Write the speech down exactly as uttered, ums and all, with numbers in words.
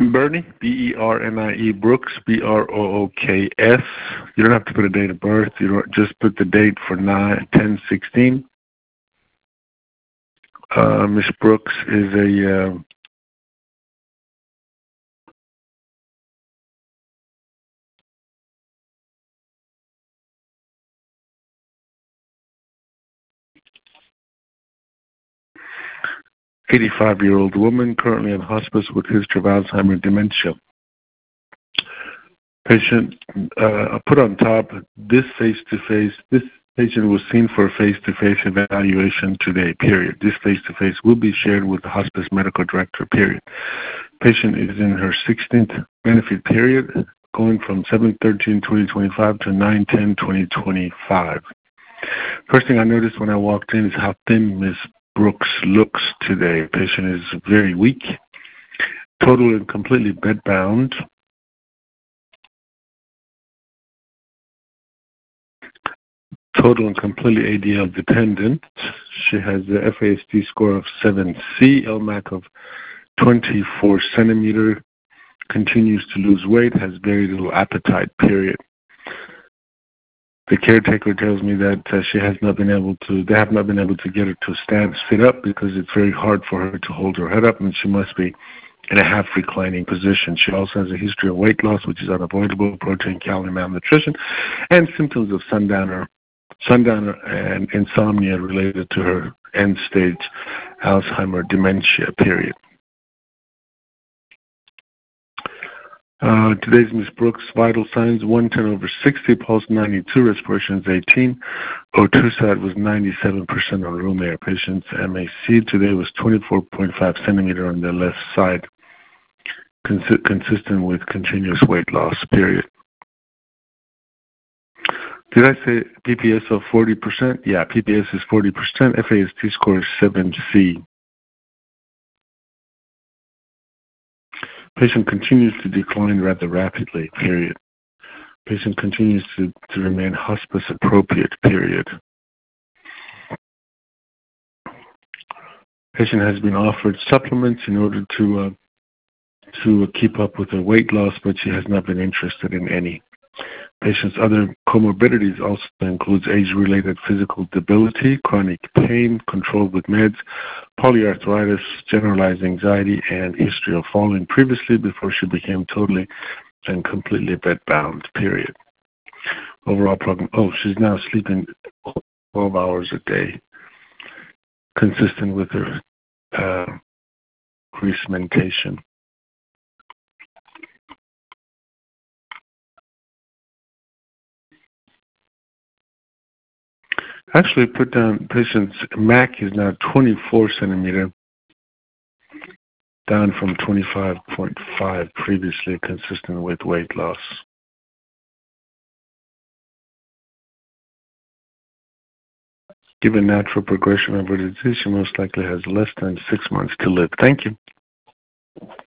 Bernie, B E R N I E, Brooks, B R O O K S. You don't have to put a date of birth. You don't just put the date for nine ten sixteen. Uh, Miss Brooks is a uh, eighty-five-year-old woman currently in hospice with history of Alzheimer's dementia. Patient, uh, put on top, this face-to-face, this patient was seen for a face-to-face evaluation today, period. This face-to-face will be shared with the hospice medical director, period. Patient is in her sixteenth benefit period, going from seven thirteen twenty twenty-five to nine ten twenty twenty-five. First thing I noticed when I walked in is how thin Miss Brooks looks today. Patient is very weak, total and completely bedbound. Total and completely A D L dependent. She has the F A S D score of seven C, L M A C of twenty-four centimeter, continues to lose weight, has very little appetite, period. The caretaker tells me that uh, she has not been able to, they have not been able to get her to stand, sit up because it's very hard for her to hold her head up, and she must be in a half reclining position. She also has a history of weight loss, which is unavoidable, protein, calorie malnutrition, and symptoms of sundowner, sundowner and insomnia related to her end-stage Alzheimer dementia, period. Uh, today's Miss Brooks vital signs: one ten over sixty, pulse ninety-two, respiration is eighteen, O two sat was ninety-seven percent on room air. Patient's M A C today was twenty-four point five centimeter on the left side, cons- consistent with continuous weight loss, period. Did I say P P S of forty percent? Yeah, P P S is forty percent. F A S T score is seven C. Patient continues to decline rather rapidly, period. Patient continues to, to remain hospice appropriate, period. Patient has been offered supplements in order to uh, to keep up with her weight loss, but she has not been interested in any. Patient's other comorbidities also includes age-related physical debility, chronic pain controlled with meds, polyarthritis, generalized anxiety, and history of falling previously before she became totally and completely bedbound, period. Overall problem, oh, she's now sleeping twelve hours a day, consistent with her uh, increased mentation. Actually, put down patient's M A C is now twenty-four centimeter, down from twenty-five point five previously, consistent with weight loss. Given natural progression of her disease, she most likely has less than six months to live. Thank you.